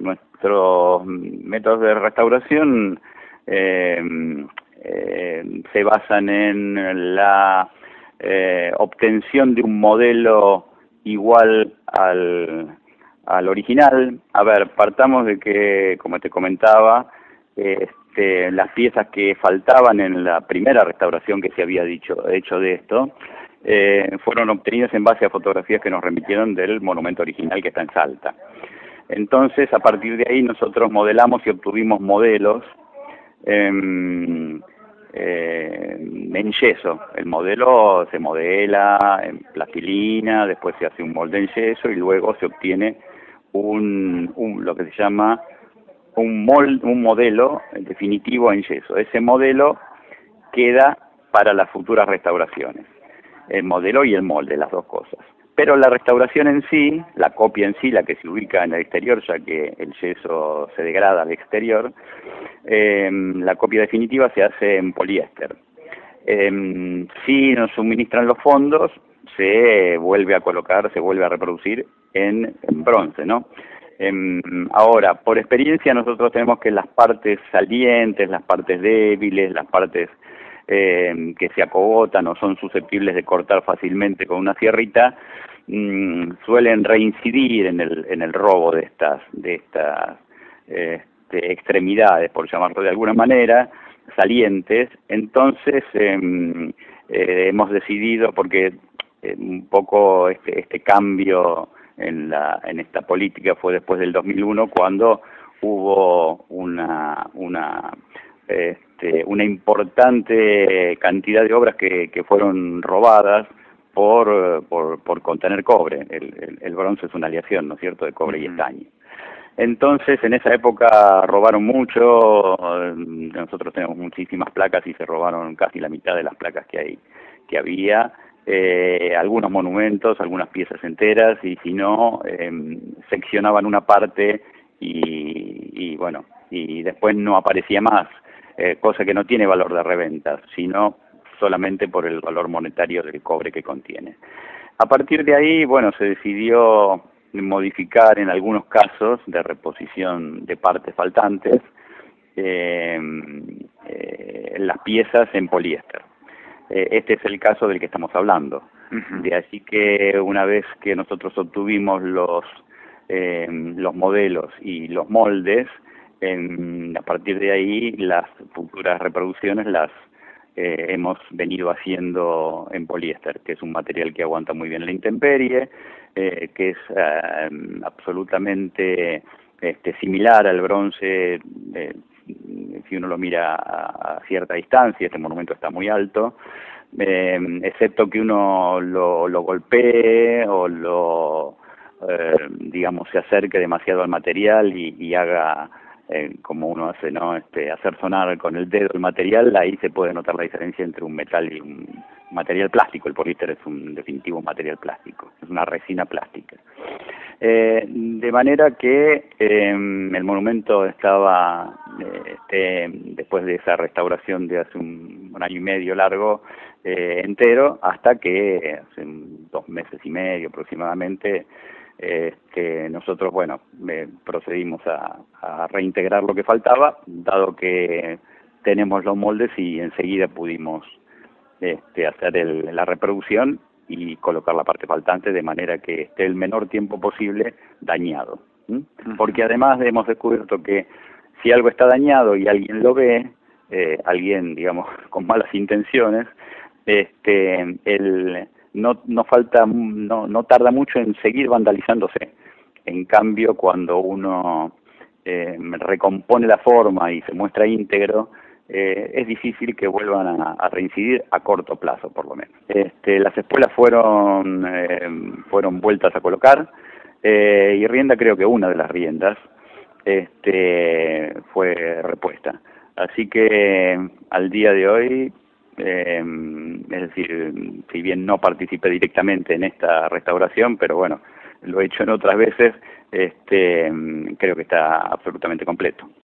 nuestros métodos de restauración se basan en la obtención de un modelo igual al original. A ver, partamos de que, como te comentaba, las piezas que faltaban en la primera restauración que se había hecho de esto, fueron obtenidas en base a fotografías que nos remitieron del monumento original que está en Salta. Entonces, a partir de ahí nosotros modelamos y obtuvimos modelos en yeso. El modelo se modela en plastilina, después se hace un molde en yeso y luego se obtiene lo que se llama un modelo definitivo en yeso. Ese modelo queda para las futuras restauraciones. El modelo y el molde, las dos cosas. Pero la restauración en sí, la copia en sí, la que se ubica en el exterior, ya que el yeso se degrada al exterior, la copia definitiva se hace en poliéster. Si nos suministran los fondos, se vuelve a colocar, se vuelve a reproducir en bronce, ¿no? Ahora, por experiencia nosotros tenemos que las partes salientes, las partes débiles, las partes que se acogotan o son susceptibles de cortar fácilmente con una sierrita, suelen reincidir en el robo de estas extremidades, por llamarlo de alguna manera, salientes. Entonces hemos decidido, porque un poco este cambio en esta política fue después del 2001, cuando hubo una importante cantidad de obras que fueron robadas por contener cobre. El bronce es una aleación, ¿no es cierto?, de cobre y estaño. Entonces, en esa época robaron mucho. Nosotros tenemos muchísimas placas y se robaron casi la mitad de las placas que había. Algunos monumentos, algunas piezas enteras, y si no, seccionaban una parte y bueno, y después no aparecía más, cosa que no tiene valor de reventa, sino solamente por el valor monetario del cobre que contiene. A partir de ahí, bueno, se decidió modificar en algunos casos de reposición de partes faltantes las piezas en poliéster. Este es el caso del que estamos hablando. De así que una vez que nosotros obtuvimos los modelos y los moldes, a partir de ahí las futuras reproducciones las hemos venido haciendo en poliéster, que es un material que aguanta muy bien la intemperie, que es absolutamente similar al bronce. Si uno lo mira a cierta distancia, este monumento está muy alto, excepto que uno lo golpee o digamos, se acerque demasiado al material y haga como uno hace, ¿no? Hacer sonar con el dedo el material. Ahí se puede notar la diferencia entre un metal y un material plástico. El poliéster es un definitivo material plástico, es una resina plástica. De manera que el monumento estaba, después de esa restauración de hace un año y medio largo, entero, hasta que hace 2 meses y medio aproximadamente, nosotros, bueno, procedimos a reintegrar lo que faltaba, dado que tenemos los moldes, y enseguida pudimos hacer la reproducción y colocar la parte faltante de manera que esté el menor tiempo posible dañado. Porque además hemos descubierto que si algo está dañado y alguien lo ve, alguien, digamos, con malas intenciones, no tarda mucho en seguir vandalizándose. En cambio, cuando uno recompone la forma y se muestra íntegro, es difícil que vuelvan a reincidir a corto plazo, por lo menos. Las espuelas fueron vueltas a colocar, y rienda, creo que una de las riendas fue repuesta. Así que al día de hoy, es decir, si bien no participé directamente en esta restauración, pero bueno, lo he hecho en otras veces, creo que está absolutamente completo.